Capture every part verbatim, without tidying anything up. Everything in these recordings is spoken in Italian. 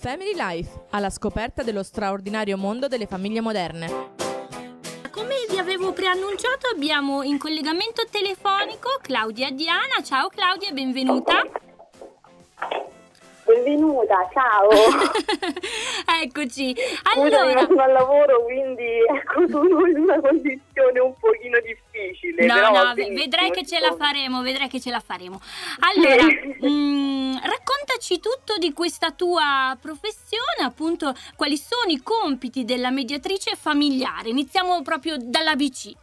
Family Life, alla scoperta dello straordinario mondo delle famiglie moderne. Come vi avevo preannunciato, abbiamo in collegamento telefonico Claudia Diana. Ciao Claudia, benvenuta. Benvenuta, ciao. Eccoci. Allora, Allora, sono al lavoro, quindi ecco, sono in una condizione un pochino difficile. no, però no, va ve- benissimo, vedrai che ci ce la sono. faremo, vedrai che ce la faremo. Allora, Sì. mh, raccontaci tutto di questa tua professione, appunto, quali sono i compiti della mediatrice familiare. Iniziamo proprio dall'A B C.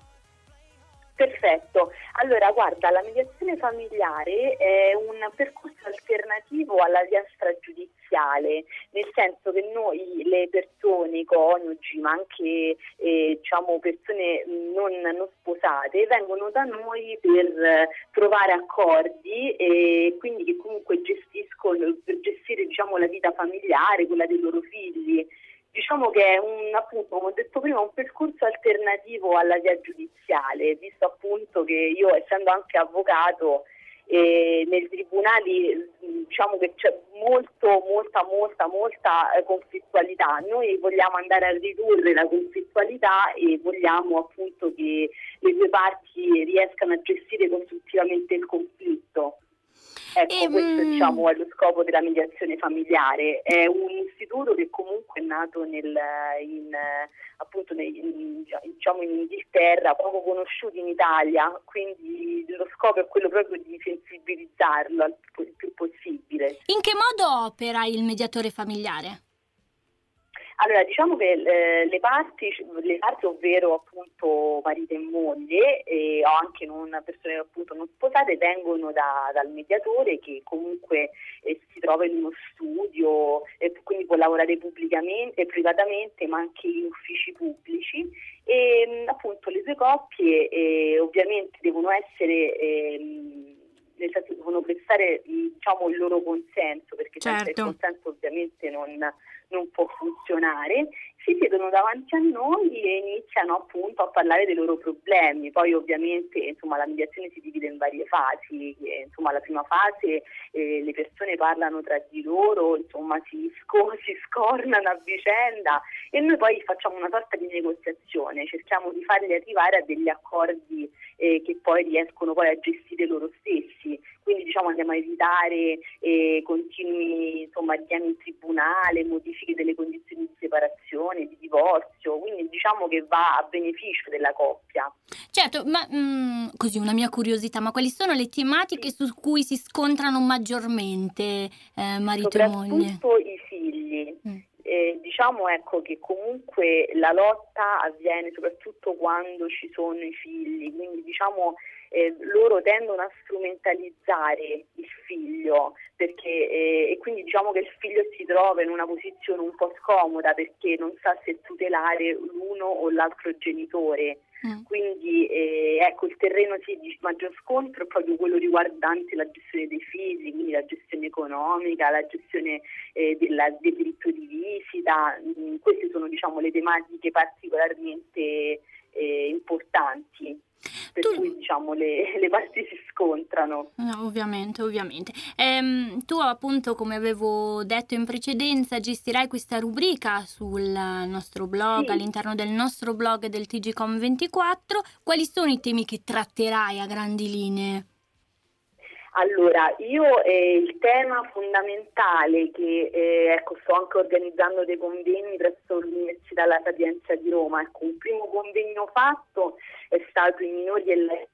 Perfetto, allora guarda, la mediazione familiare è un percorso alternativo alla via stragiudiziale, nel senso che noi le persone, i coniugi, ma anche eh, diciamo persone non, non sposate, vengono da noi per eh, trovare accordi e quindi che comunque gestiscono, per gestire diciamo la vita familiare, quella dei loro figli. Diciamo che è un, appunto, come ho detto prima, un percorso alternativo alla via giudiziale, visto appunto che io, essendo anche avvocato, eh, nei tribunali diciamo che c'è molto, molta, molta, molta eh, conflittualità. Noi vogliamo andare a ridurre la conflittualità e vogliamo appunto che le due parti riescano a gestire costruttivamente il conflitto. Ecco, E, questo mm, diciamo è lo scopo della mediazione familiare. È un istituto che comunque è nato nel, in, appunto nei, in, diciamo in Inghilterra, poco conosciuto in Italia, quindi lo scopo è quello proprio di sensibilizzarlo il più, il più possibile. in che modo opera il mediatore familiare? Allora, diciamo che eh, le parti, le parti, ovvero appunto marito e moglie, e, o anche non persone appunto non sposate, vengono da, dal mediatore che comunque eh, si trova in uno studio e quindi può lavorare pubblicamente, privatamente, ma anche in uffici pubblici. E mh, appunto le due coppie eh, ovviamente devono essere ehm, nel senso devono prestare diciamo il loro consenso, perché senza il Certo. consenso ovviamente non, non può funzionare. Si siedono davanti a noi e iniziano appunto a parlare dei loro problemi. Poi ovviamente insomma la mediazione si divide in varie fasi. Eh, insomma la prima fase eh, le persone parlano tra di loro, insomma si, sco- si scornano a vicenda e noi poi facciamo una sorta di negoziazione, cerchiamo di farli arrivare a degli accordi eh, che poi riescono poi a gestire loro stessi. Quindi diciamo andiamo a evitare eh, continui insomma richiami in tribunale, modifiche delle condizioni di separazione, di divorzio, quindi diciamo che va a beneficio della coppia. Certo, ma mm, così una mia curiosità, ma quali sono le tematiche su cui si scontrano maggiormente eh, marito e moglie? Soprattutto i figli. Mm. Eh, diciamo ecco che comunque la lotta avviene soprattutto quando ci sono i figli, quindi diciamo eh, loro tendono a strumentalizzare il figlio perché eh, e quindi diciamo che il figlio si trova in una posizione un po' scomoda perché non sa se tutelare l'uno o l'altro genitore. Mm. Quindi eh, ecco il terreno sì, di maggior scontro è proprio quello riguardante la gestione dei figli, quindi la gestione economica, la gestione eh, della, del diritto di visita. Mm, queste sono diciamo le tematiche particolarmente eh, importanti, per Tu- cui diciamo le, le parti si scontrano. No, ovviamente, ovviamente. Ehm, tu appunto, come avevo detto in precedenza, gestirai questa rubrica sul nostro blog, Sì. all'interno del nostro blog del T G Com ventiquattro. Quali sono i temi che tratterai a grandi linee? Allora, io eh, il tema fondamentale che eh, ecco, sto anche organizzando dei convegni presso l'Università La Sapienza di Roma. Ecco, un primo convegno fatto è stato i minori e le...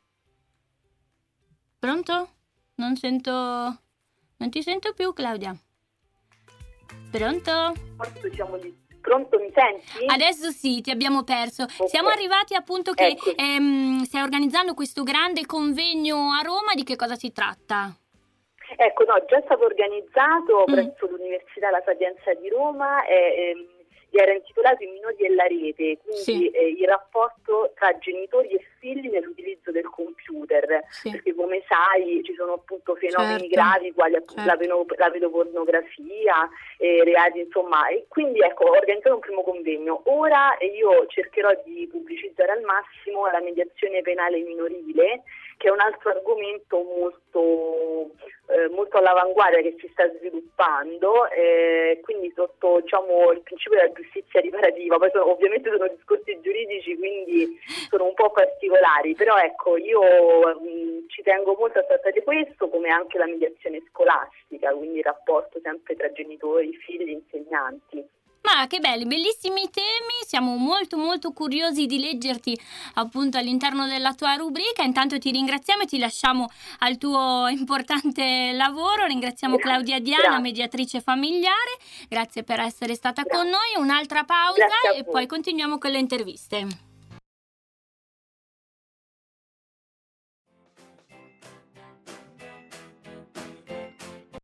Pronto? Non sento... Non ti sento più, Claudia. Pronto? diciamo, di... Pronto, mi senti? Adesso sì, ti abbiamo perso. Okay. Siamo arrivati appunto che Ecco. ehm, stai organizzando questo grande convegno a Roma. Di che cosa si tratta? Ecco, no, già stato organizzato Mm. presso l'Università La Sapienza di Roma e ehm, era intitolato I minori e la rete, quindi Sì. eh, il rapporto tra genitori e figli nell'utilizzo del computer, Sì. perché come sai ci sono appunto fenomeni Certo, gravi quali appunto certo. la, peno- la pedopornografia, eh, reati insomma, e quindi ecco ho organizzato un primo convegno. Ora eh, io cercherò di pubblicizzare al massimo la mediazione penale minorile, che è un altro argomento molto, eh, molto all'avanguardia, che si sta sviluppando, eh, quindi sotto, diciamo, il principio della giustizia riparativa. Poi sono, ovviamente sono discorsi giuridici, quindi sono un po' particolari, però ecco, io mh, ci tengo molto a trattare questo, come anche la mediazione scolastica, quindi il rapporto sempre tra genitori, figli, insegnanti. Ma che belli, bellissimi temi, siamo molto molto curiosi di leggerti appunto all'interno della tua rubrica. Intanto ti ringraziamo e ti lasciamo al tuo importante lavoro. Ringraziamo Grazie. Claudia Diana, Grazie. mediatrice familiare, grazie per essere stata Grazie. con noi. Un'altra pausa Grazie a e voi. poi continuiamo con le interviste.